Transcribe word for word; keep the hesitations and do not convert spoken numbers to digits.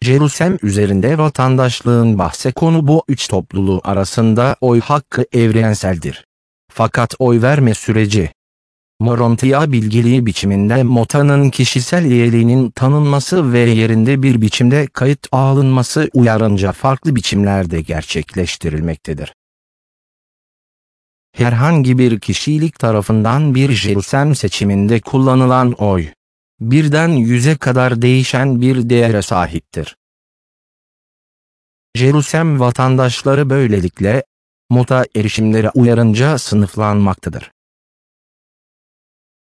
Jerusalem üzerinde vatandaşlığın bahse konu bu üç topluluğu arasında oy hakkı evrenseldir. Fakat oy verme süreci, Morontia bilgiliği biçiminde MOTA'nın kişisel üyeliğinin tanınması ve yerinde bir biçimde kayıt alınması uyarınca farklı biçimlerde gerçekleştirilmektedir. Herhangi bir kişilik tarafından bir Jerusalem seçiminde kullanılan oy, birden yüze kadar değişen bir değere sahiptir. Jerusalem vatandaşları böylelikle, MOTA erişimleri uyarınca sınıflanmaktadır.